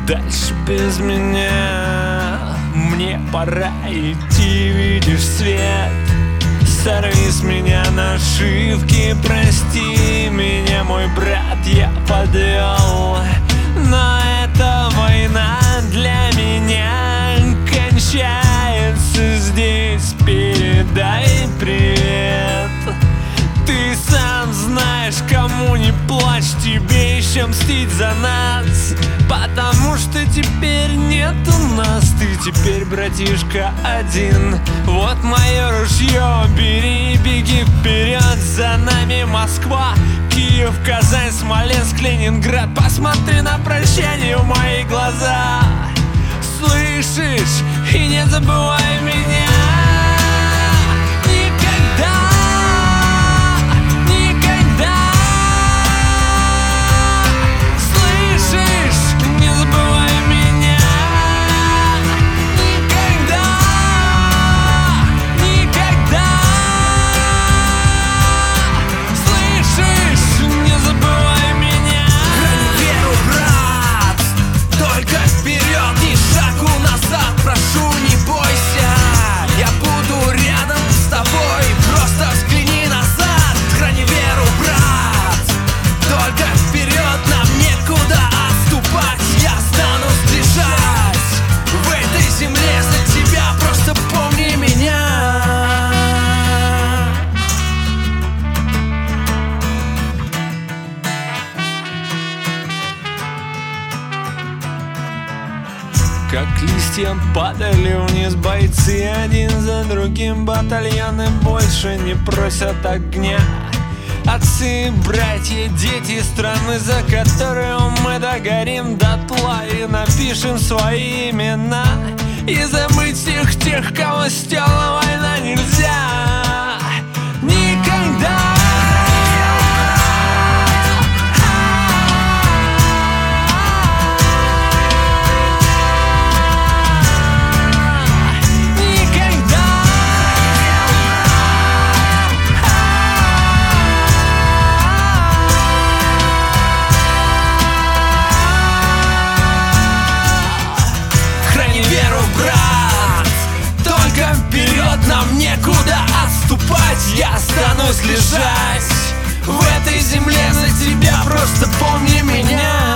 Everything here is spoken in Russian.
дальше без меня. Мне пора идти, видишь свет. Сорви с меня нашивки, прости меня, мой брат, я подвел. Но эта война для меня кончается здесь. Передай привет. Ты сам знаешь, кому не плачь, тебе еще мстить за нас. Потому что теперь нет у нас, ты теперь, братишка, один. Вот мое ружье, бери, беги вперед. За нами Москва, Киев, Казань, Смоленск, Ленинград. Посмотри на прощание в мои глаза. Слышишь? И не забывай меня. Как листья падали вниз бойцы, один за другим батальоны больше не просят огня. Отцы, братья, дети страны, за которую мы догорим дотла и напишем свои имена. И забыть всех тех, кого стела война, нельзя никогда. Вперед, нам некуда отступать. Я останусь лежать в этой земле за тебя, просто помни меня.